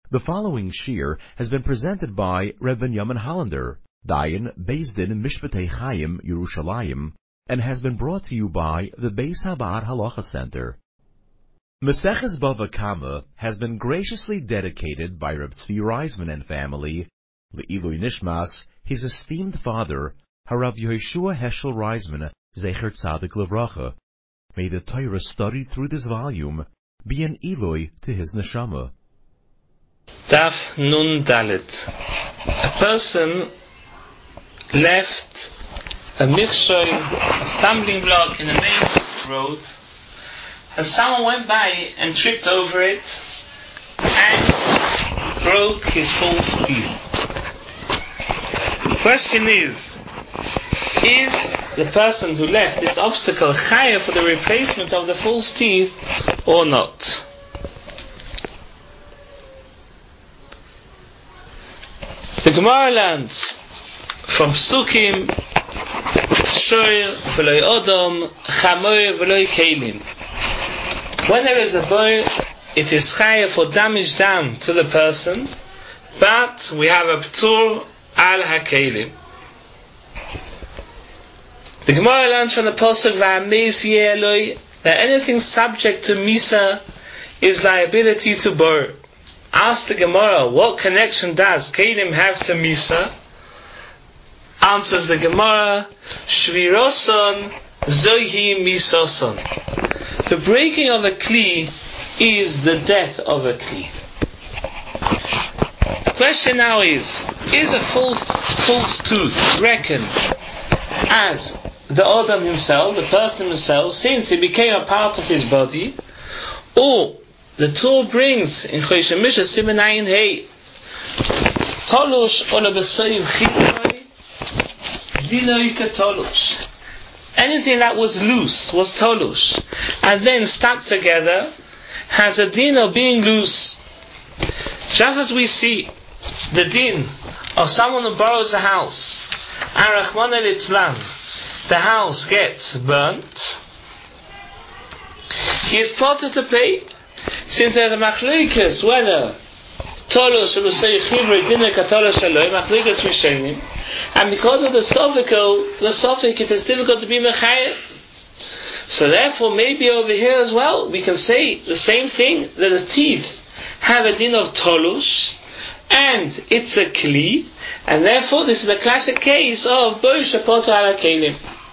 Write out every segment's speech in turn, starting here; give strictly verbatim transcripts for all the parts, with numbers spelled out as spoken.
The following shir has been presented by Reb Binyamin Hollander, Dayan Beis Din Mishpatei Chaim, Yerushalayim, and has been brought to you by the Beis Habar Halacha Center. Maseches Bava Kama has been graciously dedicated by Reb Tzvi Reisman and family, Le'ilui Nishmas, his esteemed father, Harav Yehoshua Heschel Reisman, Zecher Tzadik Levracha. May the Torah studied through this volume be an Eloi to his neshama. Daf Nun Dalet. A person left a mikshoi, a stumbling block in the main road, and someone went by and tripped over it and broke his false teeth. The question is, is the person who left this obstacle chayav for the replacement of the false teeth or not? The Gemara learns from Psukim, Shoir v'loi Odom, Chamoir v'loi Kelim. When there is a boy, it is chayav for damage done to the person, but we have a p'tur al ha-kelim. The Gemara learns from the Pasuk V'ameis yeh Eloi that anything subject to Misa is liability to borrow. Ask the Gemara, what connection does Kelim have to Misa? Answers the Gemara, Shviroson Zohi Misoson. The breaking of a Kli is the death of a Kli. The question now is, is a false, false tooth reckoned as the Adam himself, the person himself, since it became a part of his body, or the Torah brings in Choshen Misha Siman Ayin Hey Tolush Ola B'Soyim Chiloi Dinoi Ketolush. Anything that was loose was Tolush, and then stuck together has a din of being loose. Just as we see the din of someone who borrows a house, and Rachmana litzlan, the house gets burnt, he is plotted to pay. Since there's a machlikas whether Tolush or Lusei Chivri Dinah Katolush Shaloi, machlikas Rishonim, and because of the sophical, the sophic, it is difficult to be mechayev. So therefore, maybe over here as well, we can say the same thing, that the teeth have a din of Tolush, and it's a Kli, and therefore this is a classic case of Boi Shapotra Ala Kelim.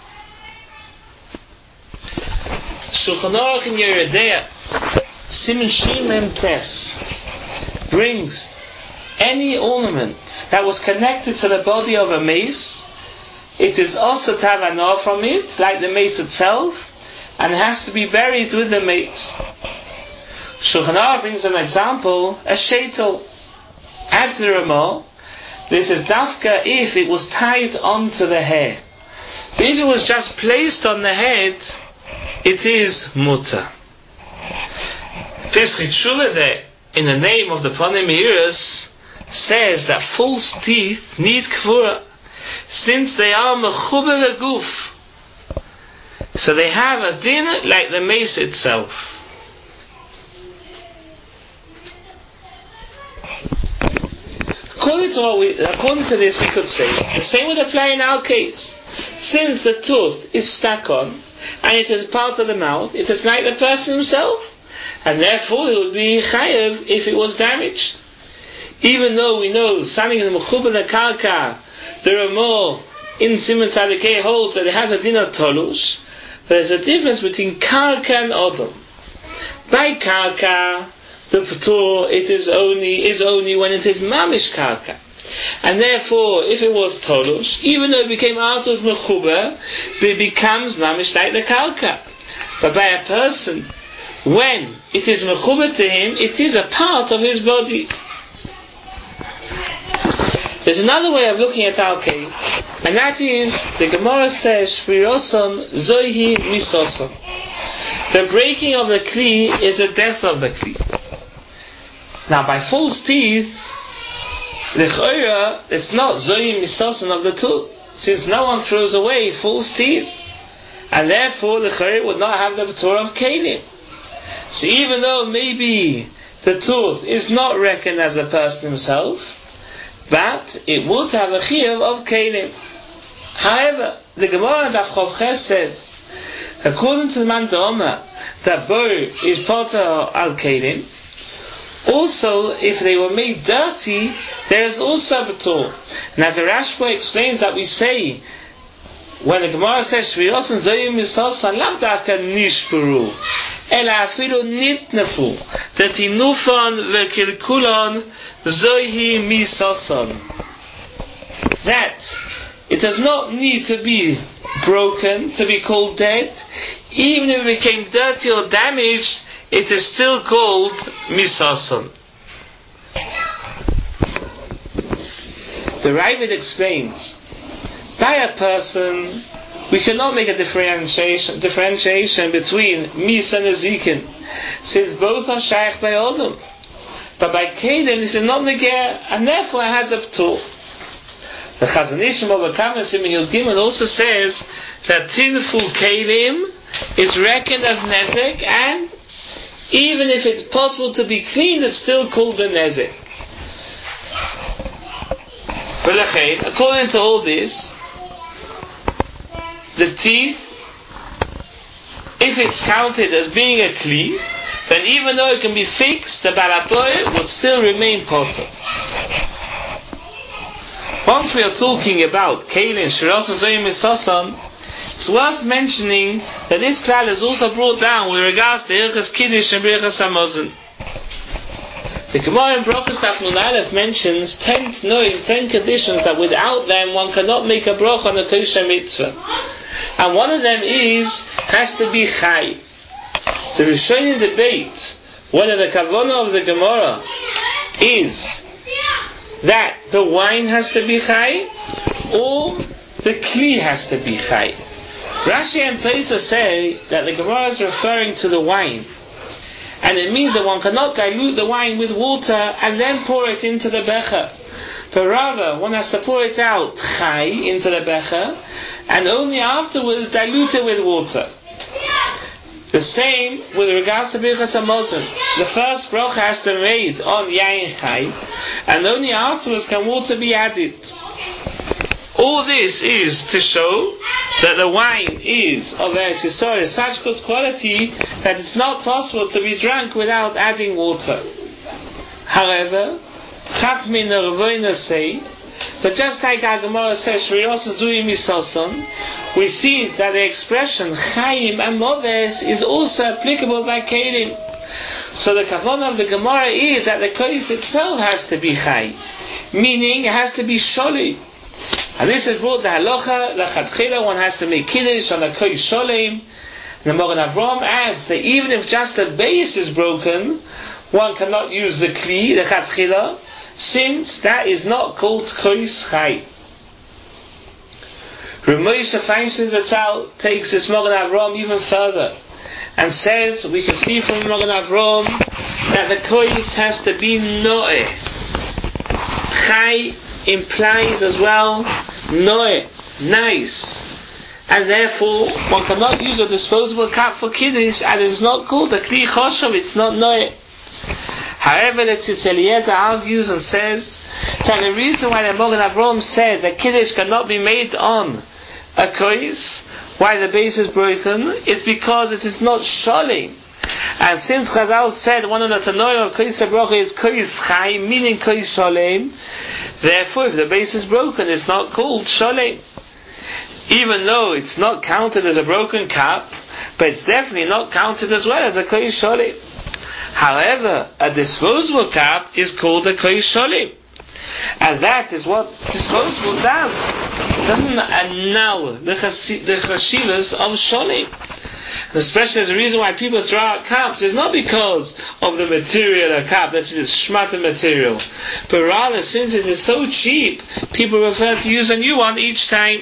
Shulchan Aruch in Yoreh Deah Siman Shin Mem Tes brings any ornament that was connected to the body of a mace, it is also to have an awe from it, like the mace itself, and it has to be buried with the mace. Shulchan Aruch brings an example, a sheitel. Adds the Ramah, this is dafka if it was tied onto the hair. But if it was just placed on the head, it is mutter. Pischit Shuleh, in the name of the Panim Meiros, says that false teeth need kvura, since they are mechuber leguf. So they have a din like the mace itself. According to, what we, according to this, we could say the same would apply in our case. Since the tooth is stuck on and it is part of the mouth, it is like the person himself, and therefore it would be chayev if it was damaged. Even though we know something in the Mechubah Karka, there are more in Siman Tzadikei holds that it has a din of Tolush, but there's a difference between Karka and Odom. By Karka, the P'tur, it is only, is only when it is Mamish Karka. And therefore, if it was Tolush, even though it became Artos Mechuber, it becomes Mamish like the Karka. But by a person, when it is Mechuber to him, it is a part of his body. There's another way of looking at our case, and that is, the Gemara says, Shviroson Zohi Misoson. The breaking of the Kli is the death of the Kli. Now, by false teeth, the Chayra, it's not Zohi Misoson of the tooth, since no one throws away false teeth, and therefore the Chayra would not have the Torah of Kelim. So even though maybe the tooth is not reckoned as a person himself, but it would have a chiyuv of kelim. However, the Gemara Daf Chof Ches says, according to the Man D'Omer, that bor is poter al kelim. Also, if they were made dirty, there is also a betul. And as the Rashba explains that we say, when the Gemara says Shvirosan Zoyim Misosan Lav Davka Nishburu Ela Afilu Nitnafu Datinufan Vekilkulon Zoyhi Misosan, that it does not need to be broken to be called dead. Even if it became dirty or damaged, it is still called Misosan. The Ravid explains, by a person, we cannot make a differentiation, differentiation between Mis and Nezikin, since both are Shaykh by Odom. But by Kelim, this is not Neger, and therefore it has a P'tur. The Chazon Ish in Bava Kama Siman Yud Gimel also says that Tinful Kelim is reckoned as Nezek, and even if it's possible to be cleaned, it's still called the Nezek. But according to all this, the teeth, if it's counted as being a kli, then even though it can be fixed, the balapoy would still remain potter. Once we are talking about kelim shirasan zoyim misasan, it's worth mentioning that this klal is also brought down with regards to Hilchas Kiddush and Birchas Hamazon. The Gemara in Brachos Daf Nun Aleph mentions ten, no, ten conditions that without them one cannot make a bracha on a kosher mitzvah. And one of them is, has to be chai. The Rishonim debate whether the kavanah of the Gemara is that the wine has to be chai, or the kli has to be chai. Rashi and Taisa say that the Gemara is referring to the wine, and it means that one cannot dilute the wine with water and then pour it into the becher, but rather one has to pour it out chai into the becher, and only afterwards dilute it with water. The same with regards to Birchas Hamazon. The first bracha has to be made on yain chai, and only afterwards can water be added. All this is to show that the wine is of Eretz Yisrael is such good quality that it's not possible to be drunk without adding water. However, Chaf min Ravoina say that just like our Gemara says Shriyosan Zuyim Misosan, we see that the expression Chaim and Moves is also applicable by Kelim. So the kavanah of the Gemara is that the kois itself has to be Chai, meaning it has to be Sholi. And this is brought the halacha, l'chadchila, one has to make kiddush on a kois sholem. The Magen Avraham adds that even if just the base is broken, one cannot use the kli, the chadchila, since that is not called kois chai. Rav Moshe Feinstein Zatzal takes this Magen Avraham even further and says, we can see from Magen Avraham that the kois has to be noeh. Chai implies as well noeh, nice, and therefore one cannot use a disposable cup for kiddush, and it's not called a kli choshev, it's not noeh. However, the Tzitz Eliezer argues and says that the reason why the Magen Avraham says that kiddush cannot be made on a kois, why the base is broken, is because it is not sholim. And since Chazal said one of the Tanoim of kois bracha is kois chai, meaning kois sholem, therefore if the base is broken, it's not called sholem. Even though it's not counted as a broken cup, but it's definitely not counted as well as a kois sholem. However, a disposable cup is called a kois sholem, and that is what disposable does. It doesn't annul the chashivas of sholem. Especially as the reason why people throw out cups is not because of the material of the cup, that it is shmata material, but rather since it is so cheap, people prefer to use a new one each time.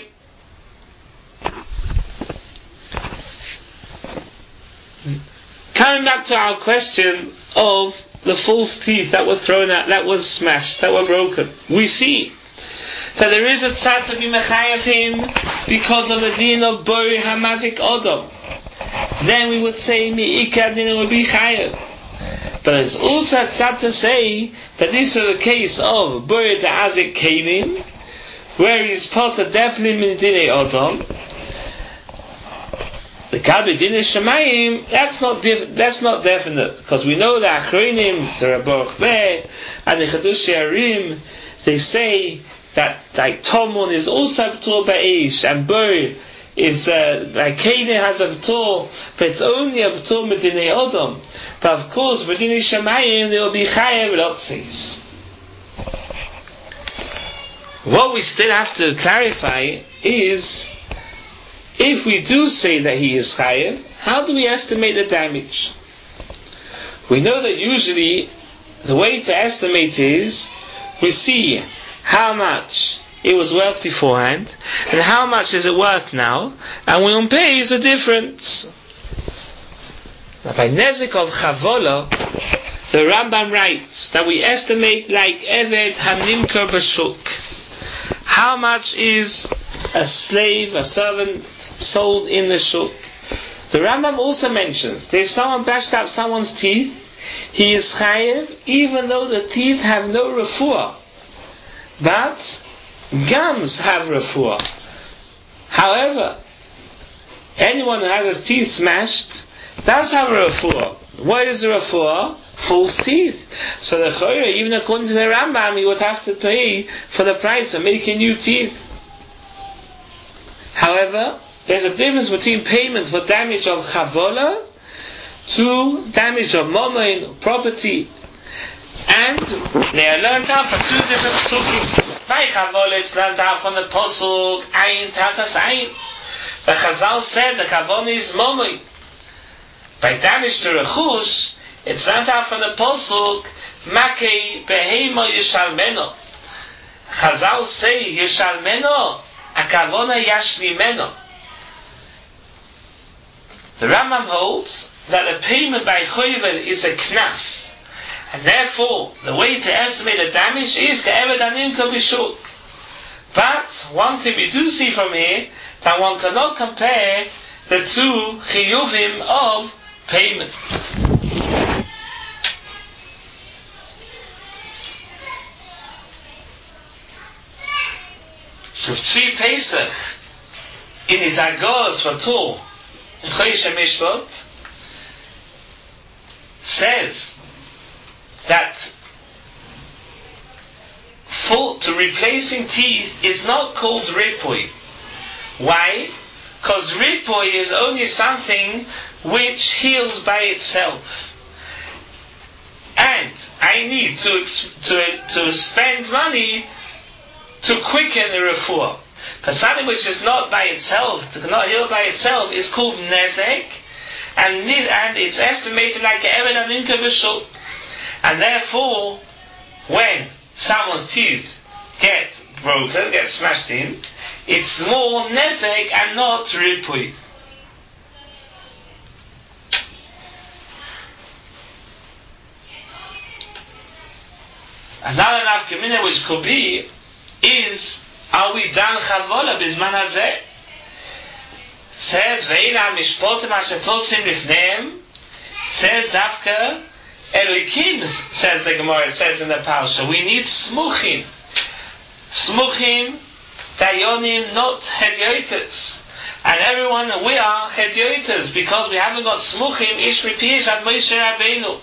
Coming back to our question of the false teeth that were thrown out, that was smashed, that were broken, we see so there is a tzad to be mechayev him because of the din of bori hamazik odom. Then we would say mi'ikar din would be chayev. But it's also tzad to say that this is a case of Buri the Azik Kelim, where he's potter definitely min dinei Odom. The Kabi Dinei Shemayim, that's not dif- that's not definite, because we know that Achronim, the Rabbi Beh, and the Chedush Yarim, they say that like Tomun is also B'tor Ba'esh, and Buri is uh, like Kaine has a B'tor, but it's only a B'tor Medinei Odom. But of course, Medinei Shemayim, there will be Chayev Lotzis. What we still have to clarify is, if we do say that he is Chayev, how do we estimate the damage? We know that usually the way to estimate is, we see how much it was worth beforehand, and how much is it worth now, and we pay is the difference. Now by Nezik of Chavola, the Rambam writes that we estimate like Eved Hanimker B'Shuk. How much is a slave, a servant, sold in the Shuk? The Rambam also mentions that if someone bashed up someone's teeth, he is Chayev, even though the teeth have no refuah. But gums have refuah. However, anyone who has his teeth smashed does have a refuah. What is a refuah? False teeth. So the Chorah, even according to the Rambam, he would have to pay for the price of making new teeth. However, there's a difference between payment for damage of chavola to damage of momen, property. And they are learned out from two different psukim. By chavola, it's learned out from the posuk Ayin Tachas Ayin. The Chazal said the kavon is momen. By damage to rechush, it's learned out from the posuk Makei Behema Yishalmeno. Chazal say Yishalmeno, Akavona Yashlimeno. The Rambam holds that a payment by choyvel is a knas, and therefore the way to estimate the damage is Ke'eved Hanimker B'Shuk. But one thing we do see from here, that one cannot compare the two chiyuvim of payment. So Tzvi Pesach in his Agos for Tur in Chodesh HaMishpat says that for to replacing teeth is not called ripui. Why? Because ripui is only something which heals by itself, and I need to to to spend money to quicken the refuah. But something which is not by itself, not heal by itself, is called nezek, and and it's estimated like Eved Hanimker B'Shuk. And therefore, when someone's teeth get broken, get smashed in, it's more nezek and not ripui. Another nafkamina which could be is, are we dan chavola bizman hazeh? Says ve'ila mishpotim asher tosim lifneim. Says dafka Elokim, says the Gemara. It says in the Parsha, we need smuchim, smuchim, dayonim, not hedyotes. And everyone, we are hedyotes because we haven't got smuchim ish ripish at Moshe Rabbeinu.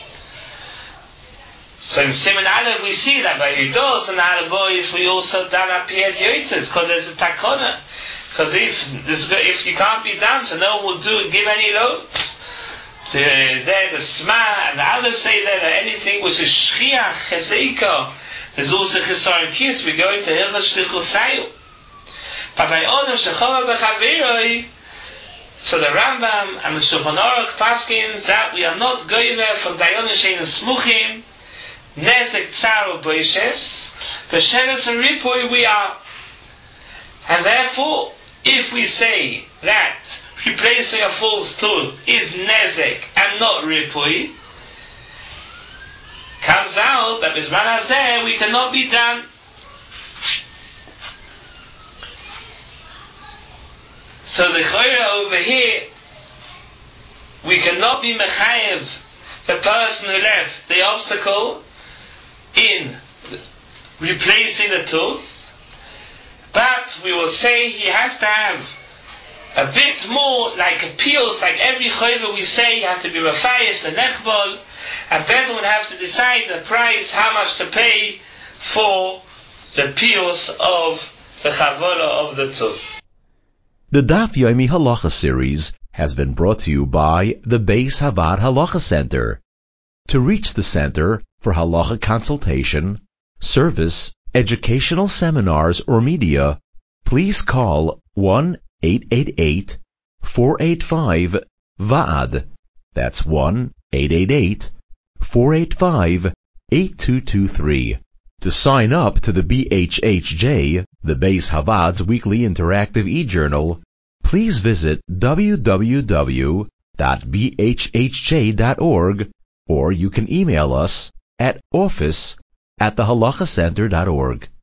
So in Siman Aleph we see that by Yudos and Alavois we also done up hedyotes because there's a takona. Because if if you can't be done, so no one will do give any loads. The there the Sma and the others say that anything which is shchiach chezeika, there's also chesaron kis. We go into hilchos shlichusayu. But by honor shechol bechaviroi, so the Rambam and the Shulchan Aruch paskins that we are not going there from dayonim shein smuchim nezek tzaru boishes b'sheves and ripui we are, and therefore if we say that replacing a false tooth is nezek and not ripui, comes out that bizman hazeh we cannot be done. So the chayra over here, we cannot be mechayev the person who left the obstacle in replacing the tooth, but we will say he has to have a bit more, like appeals, like every chayva we say, you have to be Rafayis and Nechbol, and Bezin would have to decide the price, how much to pay for the pios of the chavola of the tooth. The Daf Yomi Halacha series has been brought to you by the Beis Havad Halacha Center. To reach the center for halacha consultation, service, educational seminars, or media, please call one eight eight eight, four eight five, V A D. That's one eight eight eight, four eight five, eight two two three. To sign up to the B H H J, the Beis Havad's weekly interactive e-journal, please visit w w w dot b h h j dot org, or you can email us at office at the halacha center dot org.